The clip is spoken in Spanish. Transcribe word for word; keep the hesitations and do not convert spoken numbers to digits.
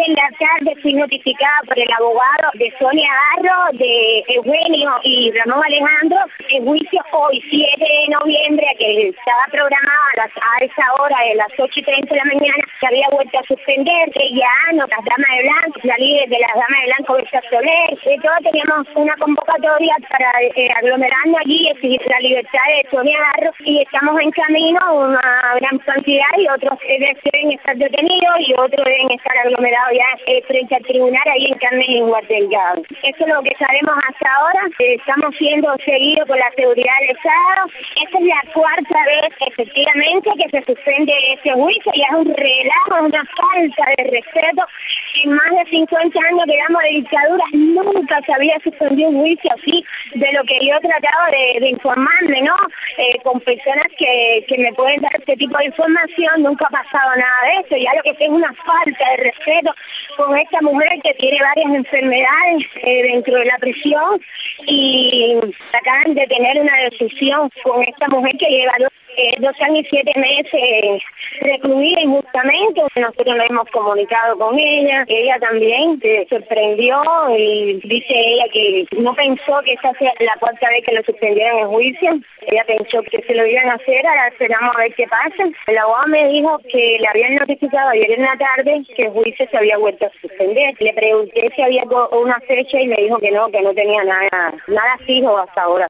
en la tarde fui notificada por el abogado de Sonia Garro, de Eugenio y Ramón Alejandro, el juicio hoy, siete de noviembre, que estaba programado a, las, a esa hora, de las ocho y treinta de la mañana, se había vuelto a suspender, que ya no, las damas de blanco, la líder de las damas de blanco, Berta Soler, de todo teníamos una convocatoria para eh, aglomerarnos allí y exigir la libertad de Sonia Garro, y estamos en camino una gran cantidad, y otros eh, deben estar detenidos y otros deben estar aglomerados ya eh, frente al tribunal ahí en Carmen y Guardelgado. Eso es lo que sabemos hasta ahora. Eh, estamos siendo seguidos por la seguridad del Estado. Esta es la cuarta vez, efectivamente, que se suspende ese juicio, y es un relajo, una falta de respeto. En más de cincuenta años que damos de dictadura, nunca se había suspendido un juicio así, de lo que yo he tratado de, de informarme, ¿no? Eh, con personas que, que me pueden dar este tipo de información, nunca ha pasado nada de eso. Ya lo que es una falta de respeto con esta mujer que tiene varias enfermedades eh, dentro de la prisión, y acaban de tener una decisión con esta mujer que lleva dos, eh, dos años y siete meses recluida injustamente. Nosotros nos hemos comunicado con ella, ella también se sorprendió y dice ella que no pensó que esta sea la cuarta vez que lo suspendieran el juicio. Ella pensó que se lo iban a hacer, ahora esperamos a ver qué pasa. El abogado me dijo que le habían notificado ayer en la tarde que el juicio se había vuelto a suspender. Le pregunté si había una fecha y me dijo que no, que no tenía nada, nada fijo hasta ahora.